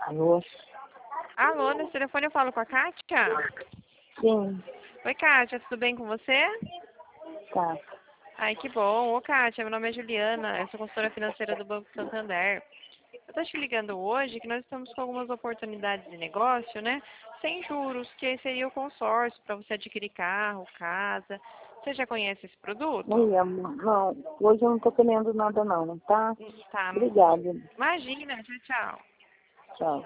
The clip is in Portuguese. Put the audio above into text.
Alô? Alô, nesse telefone eu falo com a Kátia? Sim, Oi, Kátia, tudo bem com você? tá. Ai, que bom. Ô, Kátia, meu nome é Juliana, eu sou consultora financeira do Banco Santander. Eu tô te ligando hoje que nós estamos com algumas oportunidades de negócio, né? Sem juros, que seria o consórcio para você adquirir carro, casa. Você já conhece esse produto? Não, amor, não, hoje eu não tô querendo nada não, tá? Tá. Obrigada. Imagina, tchau, tchau. Tchau.